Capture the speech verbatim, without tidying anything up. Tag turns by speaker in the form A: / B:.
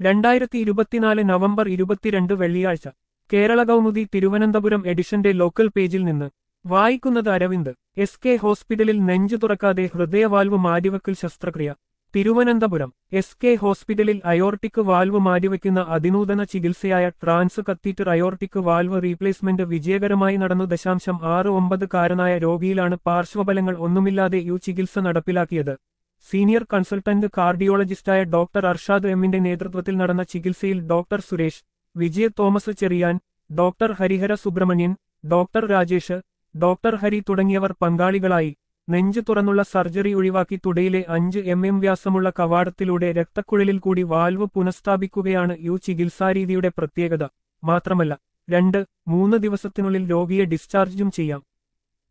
A: രണ്ടായിരത്തി ഇരുപത്തിനാല് നവംബർ ഇരുപത്തിരണ്ട് വെള്ളിയാഴ്ച കേരള കൗമുദി തിരുവനന്തപുരം എഡിഷന്റെ ലോക്കൽ പേജിൽ നിന്ന് വായിക്കുന്നത് അരവിന്ദ്. എസ് കെ ഹോസ്പിറ്റലിൽ നെഞ്ചു തുറക്കാതെ ഹൃദയവാൽവ് മാറ്റിവെക്കൽ ശസ്ത്രക്രിയ. തിരുവനന്തപുരം എസ് കെ ഹോസ്പിറ്റലിൽ അയോർട്ടിക് വാൽവ് മാറ്റിവെക്കുന്ന അതിനൂതന ചികിത്സയായ transcatheter aortic valve replacement വിജയകരമായി നടന്നു. ദശാംശം ആറ് ഒമ്പത് കാരനായ രോഗിയിലാണ് പാർശ്വഫലങ്ങൾ ഒന്നുമില്ലാതെ യു ചികിത്സ നടപ്പിലാക്കിയത്. സീനിയർ കൺസൾട്ടന്റ് കാർഡിയോളജിസ്റ്റായ ഡോക്ടർ അർഷാദ് എമ്മിന്റെ നേതൃത്വത്തിൽ നടന്ന ചികിത്സയിൽ doctor Suresh, Vijaya Thomas Cherian, doctor Harihara Subramanian, doctor Rajesh, doctor Hari തുടങ്ങിയവർ പങ്കാളികളായി. നെഞ്ചു തുറന്നുള്ള സർജറി ഒഴിവാക്കി തുടയിലെ അഞ്ച് എം എം വ്യാസമുള്ള കവാടത്തിലൂടെ രക്തക്കുഴലിൽ കൂടി വാൽവ് പുനഃസ്ഥാപിക്കുകയാണ് യു ചികിത്സാരീതിയുടെ പ്രത്യേകത. മാത്രമല്ല രണ്ട് മൂന്ന് ദിവസത്തിനുള്ളിൽ രോഗിയെ ഡിസ്ചാർജും ചെയ്യാം.